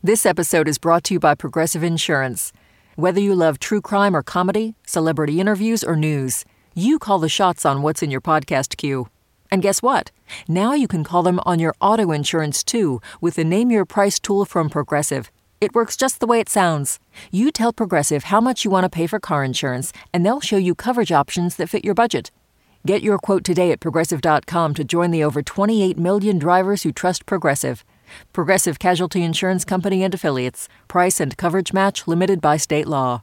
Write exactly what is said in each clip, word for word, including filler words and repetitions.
This episode is brought to you by Progressive Insurance. Whether you love true crime or comedy, celebrity interviews or news, you call the shots on what's in your podcast queue. And guess what? Now you can call them on your auto insurance too with the Name Your Price tool from Progressive. It works just the way it sounds. You tell Progressive how much you want to pay for car insurance, and they'll show you coverage options that fit your budget. Get your quote today at Progressive dot com to join the over twenty-eight million drivers who trust Progressive. Progressive Casualty Insurance Company and Affiliates. Price and coverage match limited by state law.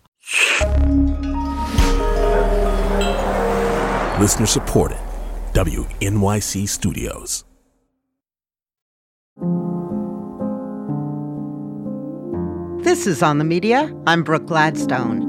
Listener supported. W N Y C Studios. This is On the Media. I'm Brooke Gladstone.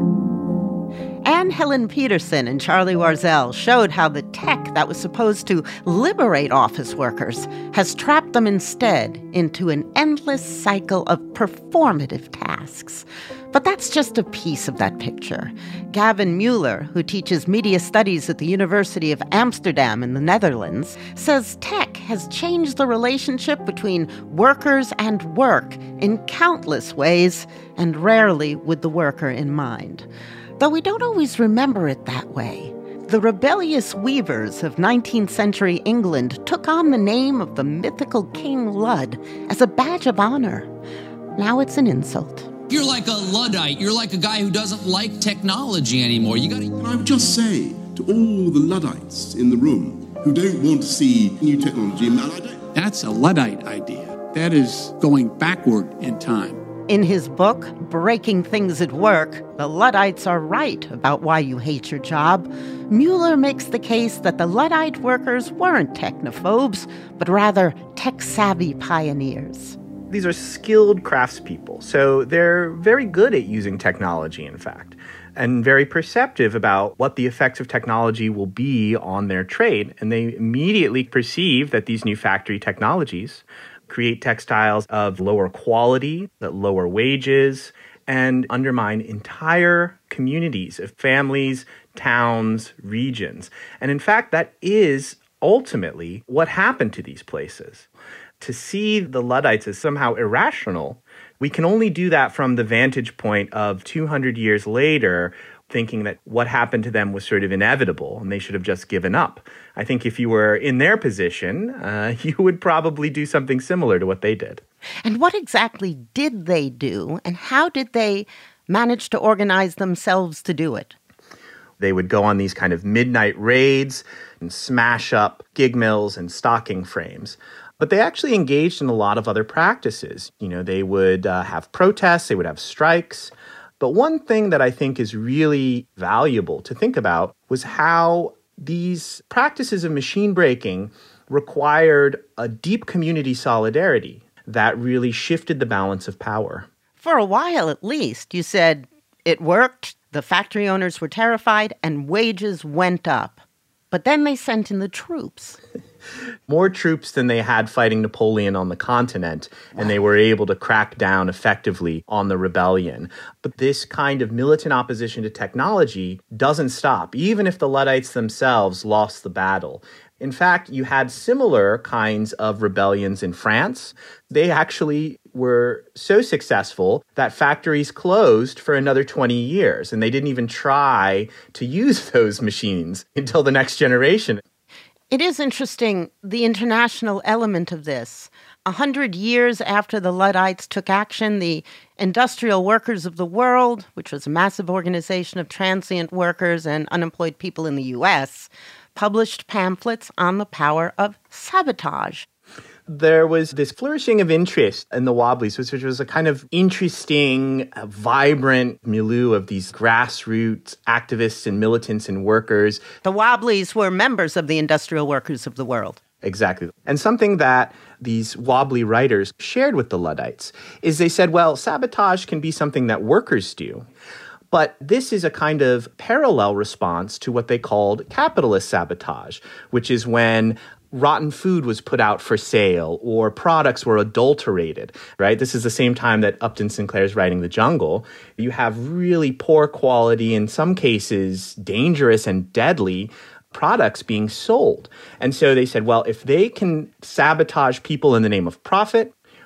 Anne Helen Peterson and Charlie Warzel showed how the tech that was supposed to liberate office workers has trapped them instead into an endless cycle of performative tasks. But that's just a piece of that picture. Gavin Mueller, who teaches media studies at the University of Amsterdam in the Netherlands, says tech has changed the relationship between workers and work in countless ways, and rarely with the worker in mind. Though we don't always remember it that way. The rebellious weavers of nineteenth century England took on the name of the mythical King Lud as a badge of honor. Now it's an insult. You're like a Luddite. You're like a guy who doesn't like technology anymore. You gotta... I would just say to all the Luddites in the room who don't want to see new technology, and I don't... That's a Luddite idea. That is going backward in time. In his book, Breaking Things at Work, the Luddites are right about why you hate your job. Mueller makes the case that the Luddite workers weren't technophobes, but rather tech-savvy pioneers. These are skilled craftspeople, so they're very good at using technology, in fact, and very perceptive about what the effects of technology will be on their trade. And they immediately perceive that these new factory technologies create textiles of lower quality, that lower wages, and undermine entire communities of families, towns, regions. And in fact, that is ultimately what happened to these places. To see the Luddites as somehow irrational, we can only do that from the vantage point of two hundred years later, thinking that what happened to them was sort of inevitable and they should have just given up. I think if you were in their position, uh, you would probably do something similar to what they did. And what exactly did they do, and how did they manage to organize themselves to do it? They would go on these kind of midnight raids and smash up gig mills and stocking frames. But they actually engaged in a lot of other practices. You know, they would uh, have protests, they would have strikes. But one thing that I think is really valuable to think about was how these practices of machine breaking required a deep community solidarity that really shifted the balance of power. For a while, at least, you said it worked, the factory owners were terrified, and wages went up. But then they sent in the troops. More troops than they had fighting Napoleon on the continent, and they were able to crack down effectively on the rebellion. But this kind of militant opposition to technology doesn't stop, even if the Luddites themselves lost the battle. In fact, you had similar kinds of rebellions in France. They actually were so successful that factories closed for another twenty years, and they didn't even try to use those machines until the next generation. It is interesting, the international element of this. A hundred years after the Luddites took action, the Industrial Workers of the World, which was a massive organization of transient workers and unemployed people in the U S, published pamphlets on the power of sabotage. There was this flourishing of interest in the Wobblies, which was a kind of interesting, uh, vibrant milieu of these grassroots activists and militants and workers. The Wobblies were members of the Industrial Workers of the World. Exactly. And something that these wobbly writers shared with the Luddites is they said, well, sabotage can be something that workers do. But this is a kind of parallel response to what they called capitalist sabotage, which is when rotten food was put out for sale or products were adulterated, right? This is the same time that Upton Sinclair is writing The Jungle. You have really poor quality, in some cases dangerous and deadly products being sold. And so they said, well, if they can sabotage people in the name of profit,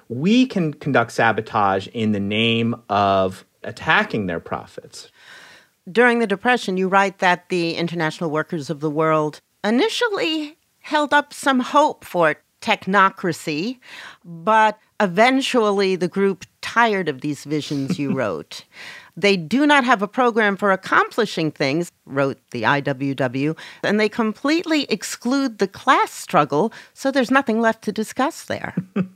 we can conduct sabotage in the name of attacking their profits. During the Depression, you write that the international workers of the world initially held up some hope for technocracy, but eventually the group tired of these visions you wrote. They do not have a program for accomplishing things, wrote the I W W, and they completely exclude the class struggle, so there's nothing left to discuss there.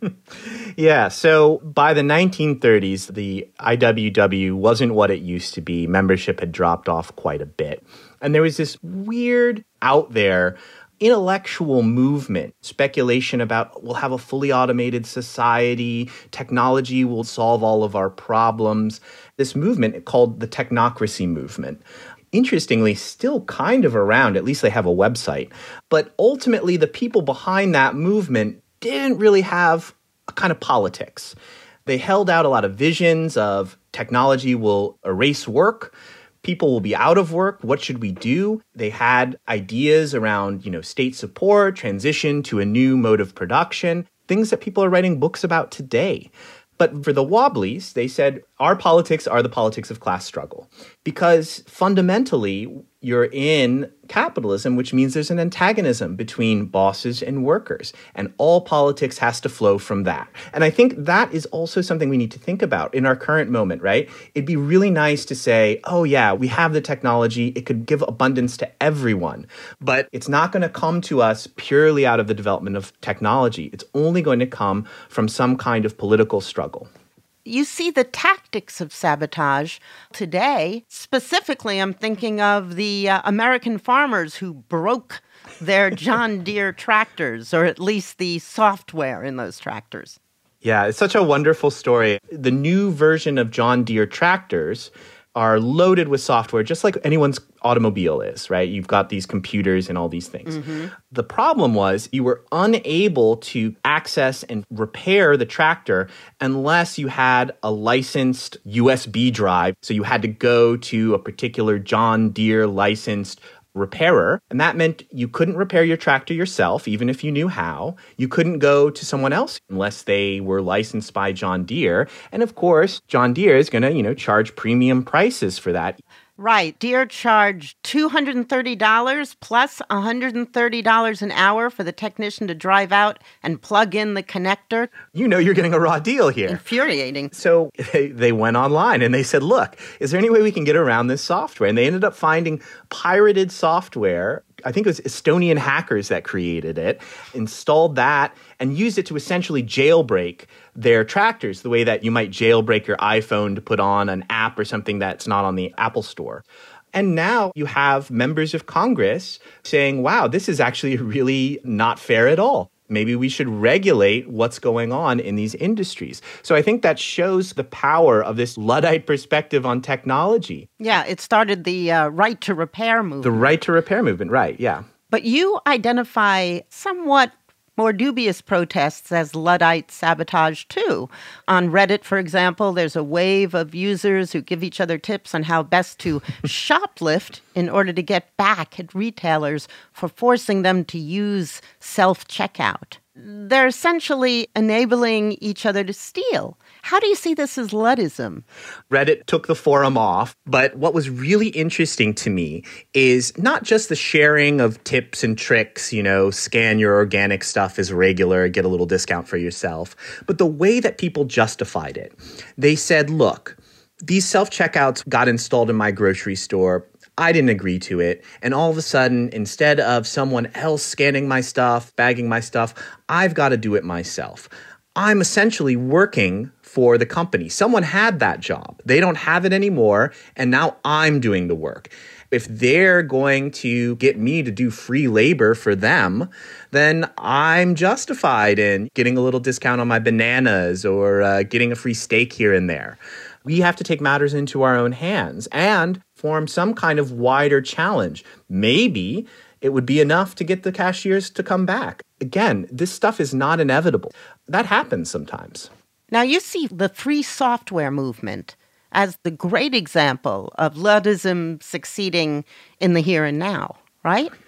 Yeah, so by the nineteen thirties, the I W W wasn't what it used to be. Membership had dropped off quite a bit. And there was this weird out there intellectual movement, speculation about we'll have a fully automated society, technology will solve all of our problems. This movement called the technocracy movement. Interestingly, still kind of around, at least they have a website. But ultimately, the people behind that movement didn't really have a kind of politics. They held out a lot of visions of technology will erase work. People will be out of work. What should we do? They had ideas around, you know, state support, transition to a new mode of production, things that people are writing books about today. But for the Wobblies, they said, our politics are the politics of class struggle. Because fundamentally, you're in capitalism, which means there's an antagonism between bosses and workers. And all politics has to flow from that. And I think that is also something we need to think about in our current moment, right? It'd be really nice to say, oh yeah, we have the technology. It could give abundance to everyone. But it's not going to come to us purely out of the development of technology. It's only going to come from some kind of political struggle. You see the tactics of sabotage today. Specifically, I'm thinking of the uh, American farmers who broke their John Deere tractors, or at least the software in those tractors. Yeah, it's such a wonderful story. The new version of John Deere tractors are loaded with software, just like anyone's automobile is, right? You've got these computers and all these things. Mm-hmm. The problem was you were unable to access and repair the tractor unless you had a licensed U S B drive. So you had to go to a particular John Deere licensed repairer. And that meant you couldn't repair your tractor yourself, even if you knew how. You couldn't go to someone else unless they were licensed by John Deere. And of course, John Deere is going to, you know, charge premium prices for that. Right. Deere charged two hundred thirty dollars plus one hundred thirty dollars an hour for the technician to drive out and plug in the connector. You know you're getting a raw deal here. Infuriating. So they, they went online and they said, look, is there any way we can get around this software? And they ended up finding pirated software. I think it was Estonian hackers that created it, installed that, and used it to essentially jailbreak their tractors the way that you might jailbreak your iPhone to put on an app or something that's not on the Apple Store. And now you have members of Congress saying, wow, this is actually really not fair at all. Maybe we should regulate what's going on in these industries. So I think that shows the power of this Luddite perspective on technology. Yeah, it started the uh, right to repair movement. The right to repair movement, right, yeah. But you identify somewhat more dubious protests as Luddite sabotage, too. On Reddit, for example, there's a wave of users who give each other tips on how best to shoplift in order to get back at retailers for forcing them to use self-checkout. They're essentially enabling each other to steal. How do you see this as Luddism? Reddit took the forum off, but what was really interesting to me is not just the sharing of tips and tricks, you know, scan your organic stuff as regular, get a little discount for yourself, but the way that people justified it. They said, look, these self-checkouts got installed in my grocery store. I didn't agree to it. And all of a sudden, instead of someone else scanning my stuff, bagging my stuff, I've got to do it myself. I'm essentially working for the company. Someone had that job. They don't have it anymore. And now I'm doing the work. If they're going to get me to do free labor for them, then I'm justified in getting a little discount on my bananas or uh, getting a free steak here and there. We have to take matters into our own hands and form some kind of wider challenge. Maybe it would be enough to get the cashiers to come back. Again, this stuff is not inevitable. That happens sometimes. Now, you see the free software movement as the great example of Luddism succeeding in the here and now, right?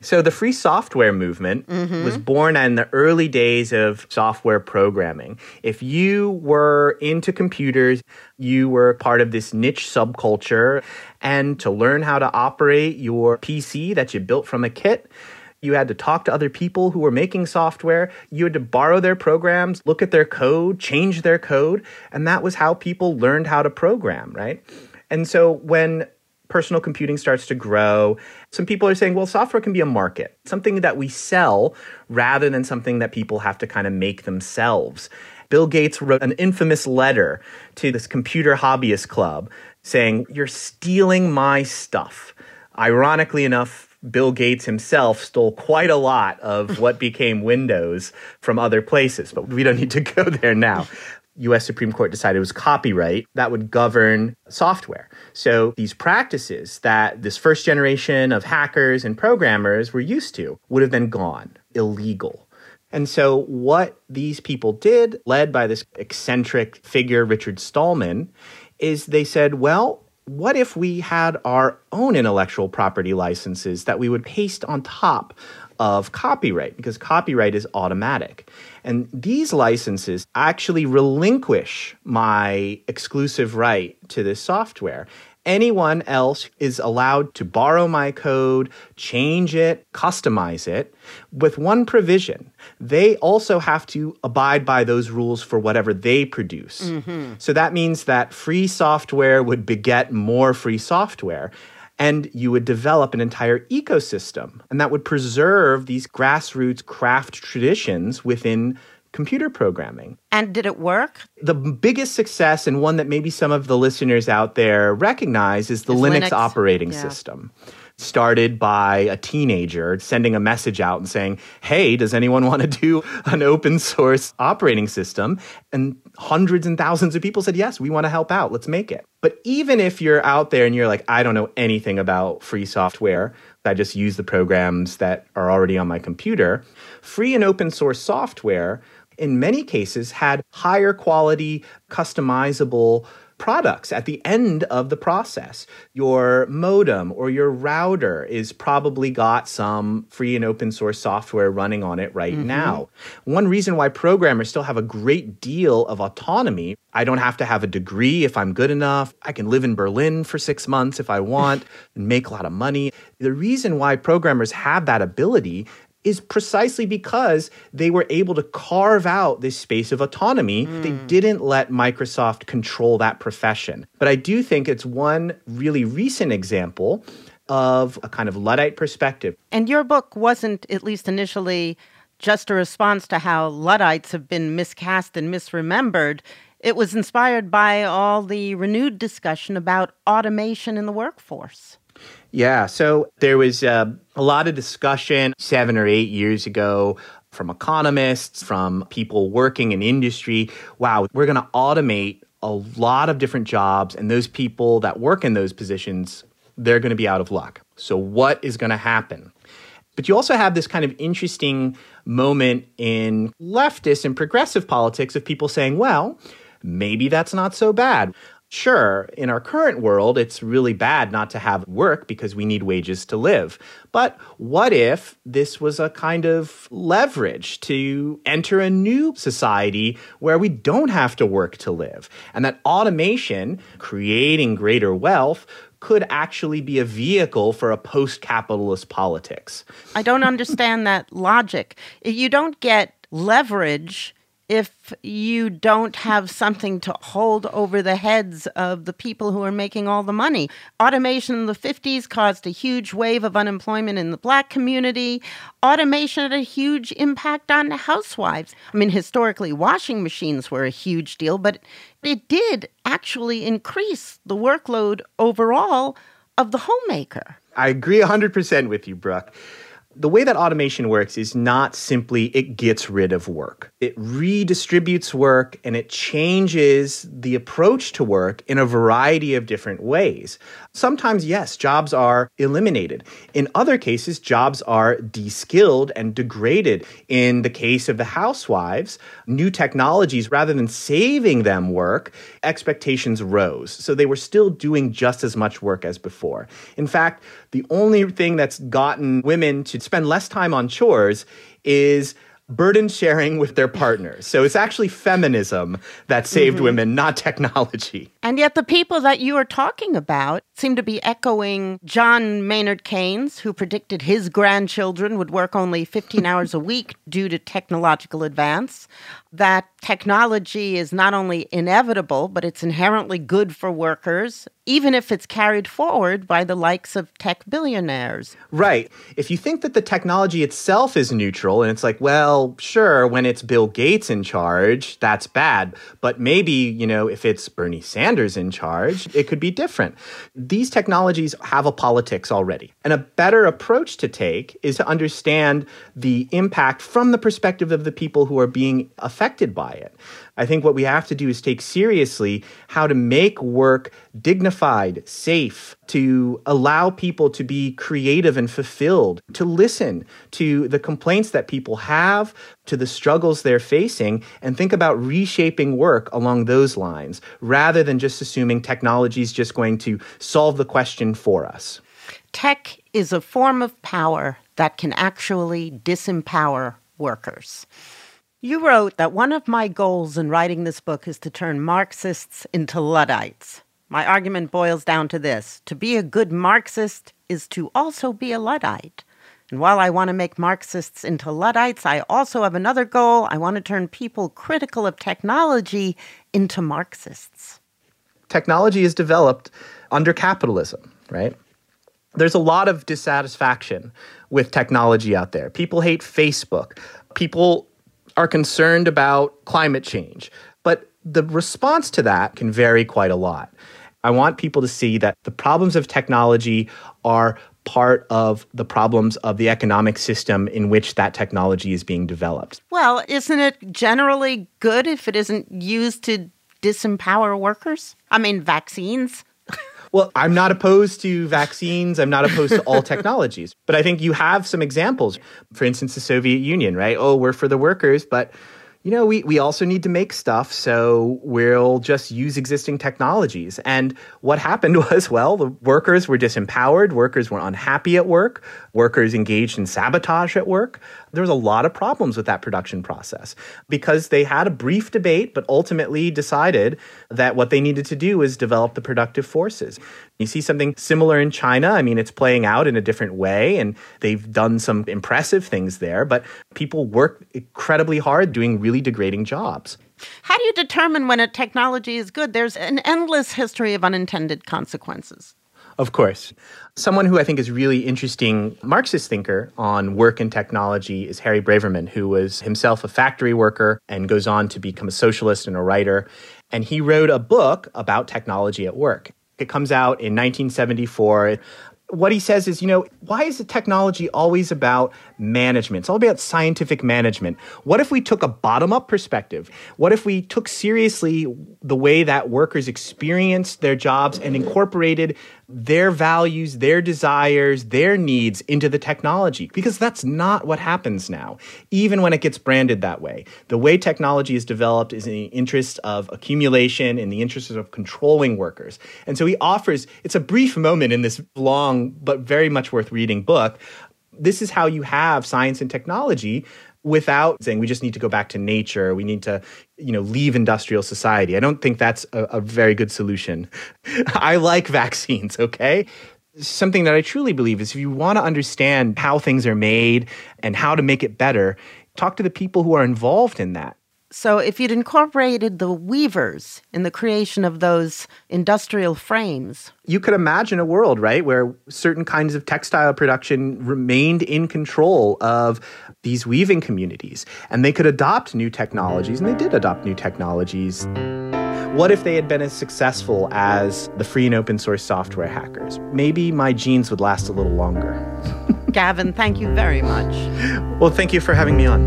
So the free software movement mm-hmm. was born in the early days of software programming. If you were into computers, you were part of this niche subculture. And to learn how to operate your P C that you built from a kit, you had to talk to other people who were making software. You had to borrow their programs, look at their code, change their code. And that was how people learned how to program, right? And so when personal computing starts to grow, some people are saying, well, software can be a market, something that we sell rather than something that people have to kind of make themselves. Bill Gates wrote an infamous letter to this computer hobbyist club saying, you're stealing my stuff. Ironically enough, Bill Gates himself stole quite a lot of what became Windows from other places, but we don't need to go there now. U S Supreme Court decided it was copyright that would govern software. So these practices that this first generation of hackers and programmers were used to would have been gone, illegal. And so what these people did, led by this eccentric figure, Richard Stallman, is they said, well, what if we had our own intellectual property licenses that we would paste on top of copyright, because copyright is automatic. And these licenses actually relinquish my exclusive right to this software. Anyone else is allowed to borrow my code, change it, customize it, with one provision. They also have to abide by those rules for whatever they produce. Mm-hmm. So that means that free software would beget more free software. And you would develop an entire ecosystem, and that would preserve these grassroots craft traditions within computer programming. And did it work? The biggest success, and one that maybe some of the listeners out there recognize, is the is Linux, Linux operating yeah. system. Started by a teenager sending a message out and saying, hey, does anyone want to do an open source operating system? And hundreds and thousands of people said, yes, we want to help out. Let's make it. But even if you're out there and you're like, I don't know anything about free software, I just use the programs that are already on my computer, free and open source software in many cases had higher quality, customizable products at the end of the process. Your modem or your router is probably got some free and open source software running on it right mm-hmm. now. One reason why programmers still have a great deal of autonomy, I don't have to have a degree if I'm good enough. I can live in Berlin for six months if I want and make a lot of money. The reason why programmers have that ability is precisely because they were able to carve out this space of autonomy. Mm. They didn't let Microsoft control that profession. But I do think it's one really recent example of a kind of Luddite perspective. And your book wasn't, at least initially, just a response to how Luddites have been miscast and misremembered. It was inspired by all the renewed discussion about automation in the workforce. Yeah, so there was uh, a lot of discussion seven or eight years ago from economists, from people working in industry. Wow, we're going to automate a lot of different jobs, and those people that work in those positions, they're going to be out of luck. So what is going to happen? But you also have this kind of interesting moment in leftist and progressive politics of people saying, well, maybe that's not so bad. Sure, in our current world, it's really bad not to have work because we need wages to live. But what if this was a kind of leverage to enter a new society where we don't have to work to live? And that automation, creating greater wealth, could actually be a vehicle for a post-capitalist politics. I don't understand that logic. You don't get leverage if you don't have something to hold over the heads of the people who are making all the money. Automation in the fifties caused a huge wave of unemployment in the Black community. Automation had a huge impact on housewives. I mean, historically, washing machines were a huge deal, but it did actually increase the workload overall of the homemaker. I agree one hundred percent with you, Brooke. The way that automation works is not simply it gets rid of work. It redistributes work and it changes the approach to work in a variety of different ways. Sometimes, yes, jobs are eliminated. In other cases, jobs are de-skilled and degraded. In the case of the housewives, new technologies, rather than saving them work, expectations rose. So they were still doing just as much work as before. In fact, the only thing that's gotten women to spend less time on chores is burden sharing with their partners. So it's actually feminism that saved mm-hmm. women, not technology. And yet the people that you are talking about seem to be echoing John Maynard Keynes, who predicted his grandchildren would work only fifteen hours a week due to technological advance, that technology is not only inevitable, but it's inherently good for workers, even if it's carried forward by the likes of tech billionaires. Right. If you think that the technology itself is neutral, and it's like, well, sure, when it's Bill Gates in charge, that's bad. But maybe, you know, if it's Bernie Sanders in charge, it could be different. These technologies have a politics already. And a better approach to take is to understand the impact from the perspective of the people who are being affected by it. I think what we have to do is take seriously how to make work dignified, safe, to allow people to be creative and fulfilled, to listen to the complaints that people have, to the struggles they're facing, and think about reshaping work along those lines, rather than just assuming technology is just going to solve the question for us. Tech is a form of power that can actually disempower workers. You wrote that one of my goals in writing this book is to turn Marxists into Luddites. My argument boils down to this. To be a good Marxist is to also be a Luddite. And while I want to make Marxists into Luddites, I also have another goal. I want to turn people critical of technology into Marxists. Technology is developed under capitalism, right? There's a lot of dissatisfaction with technology out there. People hate Facebook. People are concerned about climate change. But the response to that can vary quite a lot. I want people to see that the problems of technology are part of the problems of the economic system in which that technology is being developed. Well, isn't it generally good if it isn't used to disempower workers? I mean, vaccines. Well, I'm not opposed to vaccines. I'm not opposed to all technologies. But I think you have some examples. For instance, the Soviet Union, right? Oh, we're for the workers, but you know, we, we also need to make stuff, so we'll just use existing technologies. And what happened was, well, the workers were disempowered, workers were unhappy at work, workers engaged in sabotage at work. There was a lot of problems with that production process because they had a brief debate, but ultimately decided that what they needed to do was develop the productive forces. You see something similar in China. I mean, it's playing out in a different way, and they've done some impressive things there, but people work incredibly hard doing really degrading jobs. How do you determine when a technology is good? There's an endless history of unintended consequences. Of course. Someone who I think is really interesting Marxist thinker on work and technology is Harry Braverman, who was himself a factory worker and goes on to become a socialist and a writer. And he wrote a book about technology at work. It comes out in nineteen seventy-four. What he says is, you know, why is the technology always about management? It's all about scientific management. What if we took a bottom-up perspective? What if we took seriously the way that workers experienced their jobs and incorporated their values, their desires, their needs into the technology? Because that's not what happens now, even when it gets branded that way. The way technology is developed is in the interest of accumulation, in the interest of controlling workers. And so he offers, it's a brief moment in this long but very much worth reading book. This is how you have science and technology without saying we just need to go back to nature. We need to, you know, leave industrial society. I don't think that's a, a very good solution. I like vaccines, okay? Something that I truly believe is if you want to understand how things are made and how to make it better, talk to the people who are involved in that. So if you'd incorporated the weavers in the creation of those industrial frames. You could imagine a world, right, where certain kinds of textile production remained in control of these weaving communities. And they could adopt new technologies, and they did adopt new technologies. What if they had been as successful as the free and open source software hackers? Maybe my genes would last a little longer. Gavin, thank you very much. Well, thank you for having me on.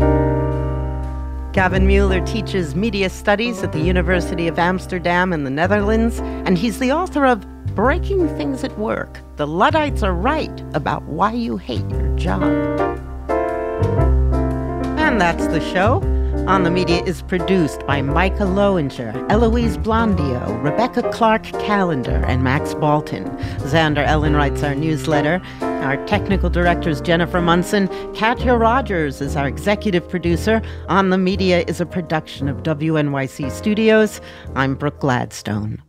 Gavin Mueller teaches media studies at the University of Amsterdam in the Netherlands, and he's the author of Breaking Things at Work. The Luddites Are Right About Why You Hate Your Job. And that's the show. On the Media is produced by Micah Lowinger, Eloise Blondio, Rebecca Clark Callender, and Max Balton. Xander Ellen writes our newsletter. Our technical director is Jennifer Munson. Katya Rogers is our executive producer. On the Media is a production of W N Y C Studios. I'm Brooke Gladstone.